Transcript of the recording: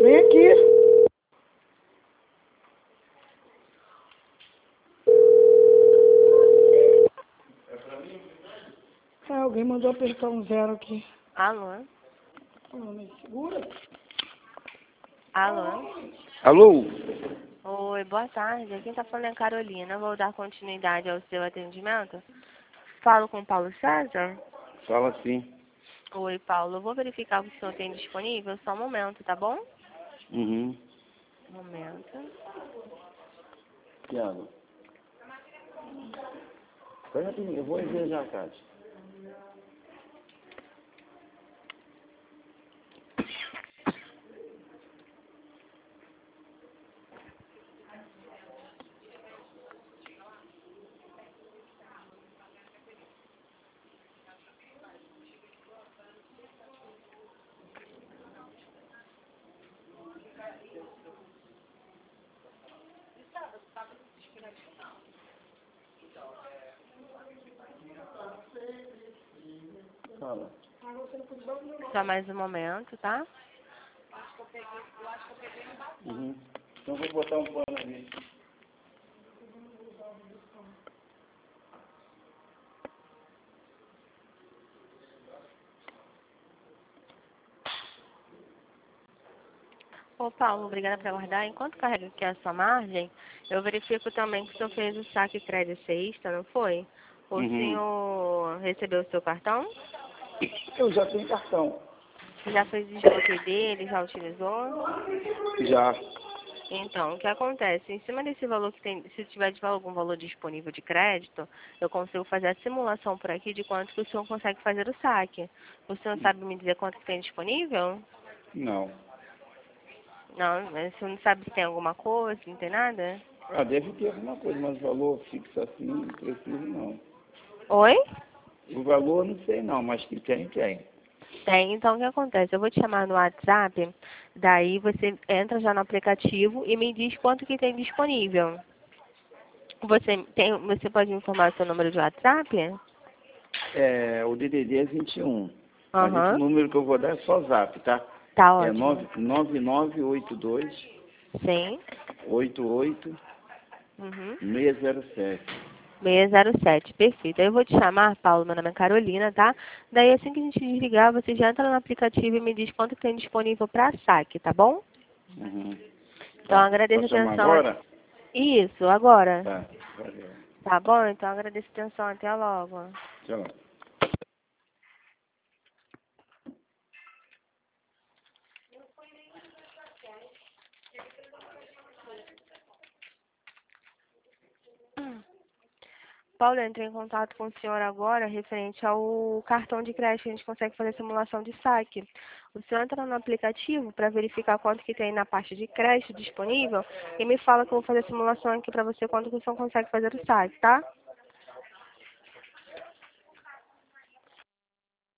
Vem aqui. Alguém mandou apertar um 0 aqui. Alô? Segura. Alô? Alô? Oi, boa tarde. Quem tá falando é a Carolina. Vou dar continuidade ao seu atendimento. Falo com o Paulo César? Fala sim. Oi, Paulo. Eu vou verificar o que o senhor tem disponível. Só um momento, tá bom? Uhum. Um momento. Tiago. Espera aí, eu vou ver já, Cátia. Fala. Só mais um momento, tá? Uhum. Então vou botar um pano ali. Ô, Paulo, obrigada por aguardar. Enquanto carrega aqui a sua margem, eu verifico também que o senhor fez o saque crédito sexta, não foi? O Uhum. senhor recebeu o seu cartão? Eu já tenho cartão. Já fez o desbloqueio dele? Já utilizou? Já. Então, o que acontece? Em cima desse valor que tem, se tiver algum valor disponível de crédito, eu consigo fazer a simulação por aqui de quanto que o senhor consegue fazer o saque. O senhor sabe me dizer quanto que tem disponível? Não. Não, mas o senhor não sabe se tem alguma coisa, não tem nada? Ah, deve ter alguma coisa, mas valor fixo assim, não preciso não. Oi? O valor não sei não, mas que tem, tem. Tem, então o que acontece? Eu vou te chamar no WhatsApp, daí você entra já no aplicativo e me diz quanto que tem disponível. Você pode me informar o seu número de WhatsApp? É, o DDD é 21. Mas esse Aham, número que eu vou dar é só zap, tá? tá É ótimo. 9982 Sim. 88 Uhum. 607. 607, perfeito. Aí eu vou te chamar, Paulo, meu nome é Carolina, tá? Daí assim que a gente desligar, você já entra no aplicativo e me diz quanto tem disponível para saque, tá bom? Uhum. Então Tá. agradeço a Posso chamar atenção. agora? Isso, agora. Tá. Valeu. Tá bom? Então agradeço a atenção. Até logo. Tchau. Paulo, eu entrei em contato com o senhor agora referente ao cartão de crédito que a gente consegue fazer simulação de saque. O senhor entra no aplicativo para verificar quanto que tem na parte de crédito disponível e me fala que eu vou fazer a simulação aqui para você quanto que o senhor consegue fazer o saque, tá?